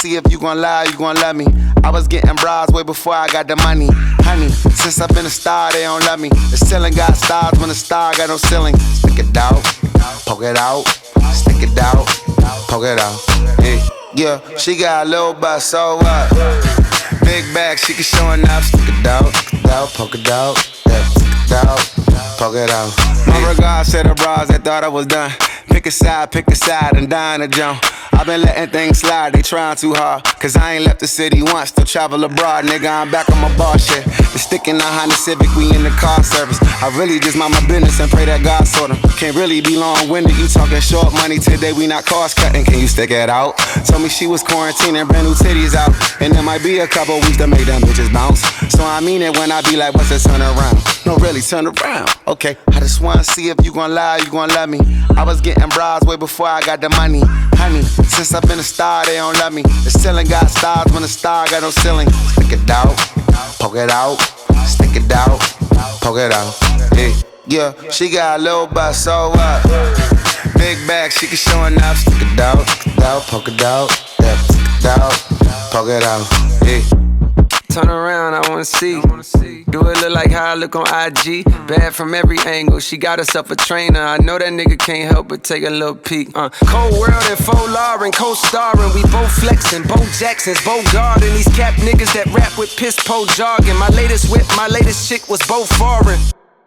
see if you gon' lie, you gon' love me. I was getting bras way before I got the money. Honey, since I've been a star, they don't love me. The ceiling got stars when the star got no ceiling. Stick it out, poke it out, stick it out, poke it out. Yeah, she got a little butt, so what? Big bag, she can show enough. Stick it out, poke it out, yeah, stick it out, poke it out. My regards to the bras that thought I was done. Pick a side, and die in a jump. I've been letting things slide, they trying too hard. Cause I ain't left the city once, still travel abroad. Nigga, I'm back on my bar shit. The stick in the Honda Civic, we in the car service. I really just mind my business and pray that God sort 'em. Can't really be long-winded, you talking short money today, we not cost cutting. Can you stick it out? Told me she was quarantining, brand new titties out. And there might be a couple weeks to make them bitches bounce. So I mean it when I be like, what's the turn around? No, really, turn around. Okay, I just wanna see if you gon' lie, you gon' love me. I was getting bras way before I got the money. Honey, since I've been a star, they don't love me. The ceiling got stars when the star got no ceiling. Stick it out, poke it out, stick it out, poke it out. Yeah, she got a little butt, so what? Big bag, she can show enough. Stick it out, poke it out, yeah, stick it out, poke it out. Turn around, I wanna see. Do it look like how I look on IG? Bad from every angle, she got herself a trainer. I know that nigga can't help but take a little peek. Cold World and Faux Lauren, co-starring. We both flexing, Bo Jackson's, Bo Garden. These cap niggas that rap with piss po jargon. My latest whip, my latest chick was both foreign.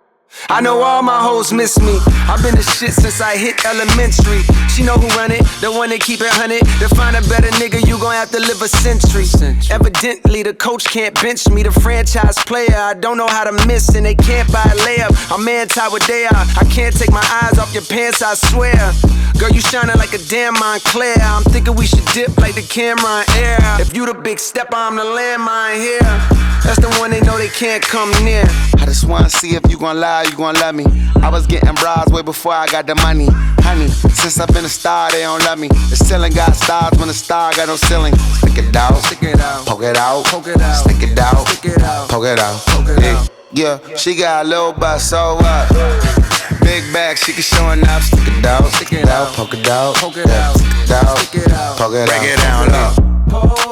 I know all my hoes miss me. I've been the shit since I hit elementary. She know who run it, the one that keep it 100. To find a better nigga, you gon' have to live a century. Evidently, the coach can't bench me. The franchise player, I don't know how to miss, and they can't buy a layup. I'm anti what they are. I can't take my eyes off your pants, I swear. Girl, you shining like a damn Montclair. I'm thinking we should dip like the camera in air. If you the big stepper, I'm the landmine here. That's the one they know they can't come near. I just wanna see if you gon' lie, you gon' love me. I was getting bras way before I got the money. Honey, since I've been a star, they don't love me. The ceiling got stars when the star got no ceiling. Stick it out, poke it out, stick it out, poke it out. Yeah, she got a little butt, so what? Big bag, she can show enough. Stick it out, poke it out, yeah, stick it out, poke it out. Break it down, look.